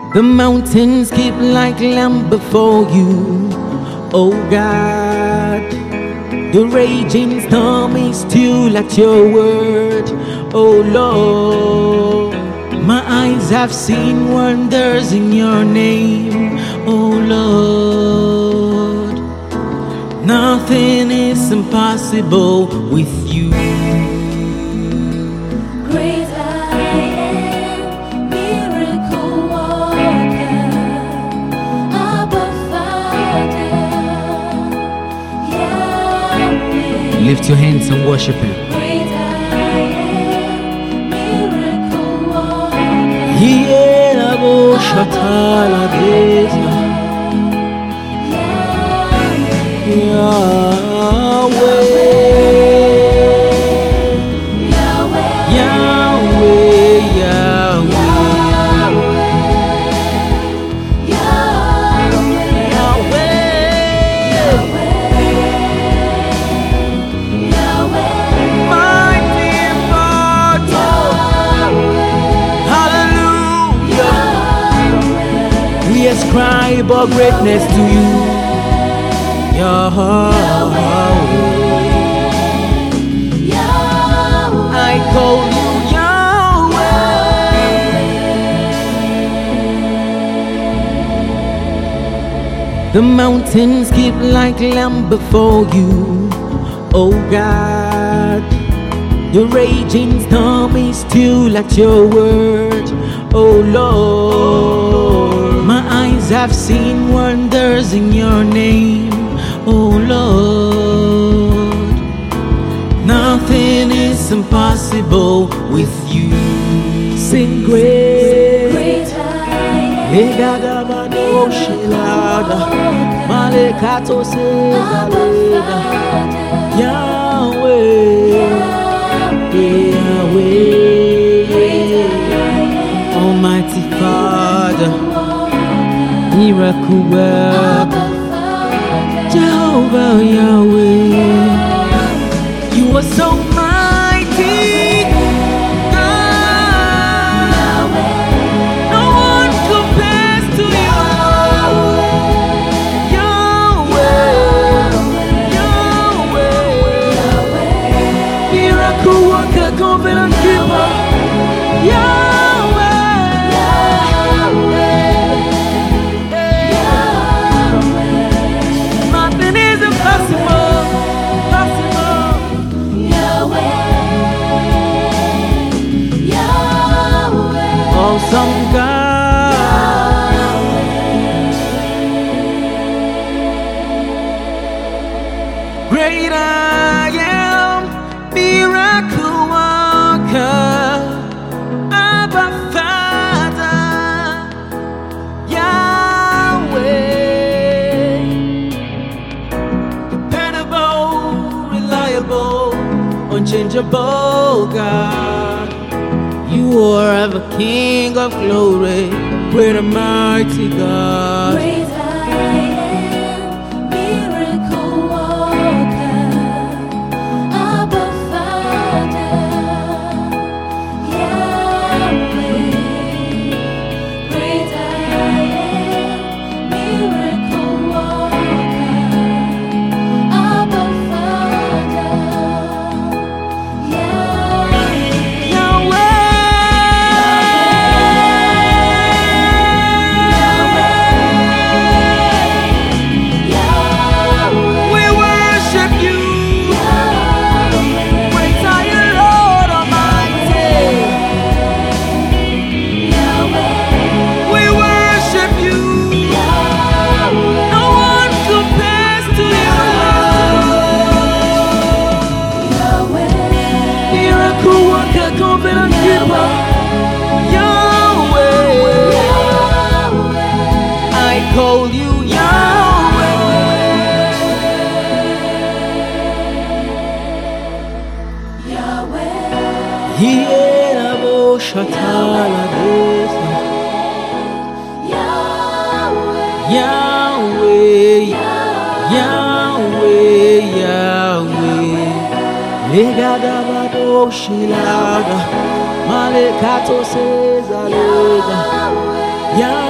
The mountains keep like lamb before you, oh God. The raging storm is still at your word, oh Lord. My eyes have seen wonders in your name, oh Lord. Nothing is impossible with you. Great I am, miracle worker, Abba Father, Yahweh. Lift your hands and worship Him. Great I am, miracle worker, Hierabo Shatala Deza, Yahweh, Yahweh, Yahweh, mighty immortal, hallelujah. We ascribe our greatness to you, Yahweh. I call you Yahweh. The mountains keep like lamb before you, oh God. The raging storm is still at your word, oh Lord. My eyes have seen wonders in your name, oh Lord. Nothing is impossible with you. Sing great, great I am, Yahweh, Yahweh, Almighty Father, miracle worker, Jehovah Yahweh. You are so mighty, God. No one compares to you. Yahweh, Yahweh, miracle worker, covenant keeper. Yahweh, nothing is impossible. Awesome God, great I am, miracle worker, Abba Father, Yahweh, dependable, reliable, unchangeable God. You are ever King of glory, great and mighty God. Great I am, miracle worker, Abba Father, Yahweh. Great I am, miracle worker, Abba Father, covenant keeper, Yahweh, I call you Yahweh. Hierabo Shatala Deza, Yahweh, Yahweh, Yahweh. Legadabado Shilaga, Malekato says, Yahweh.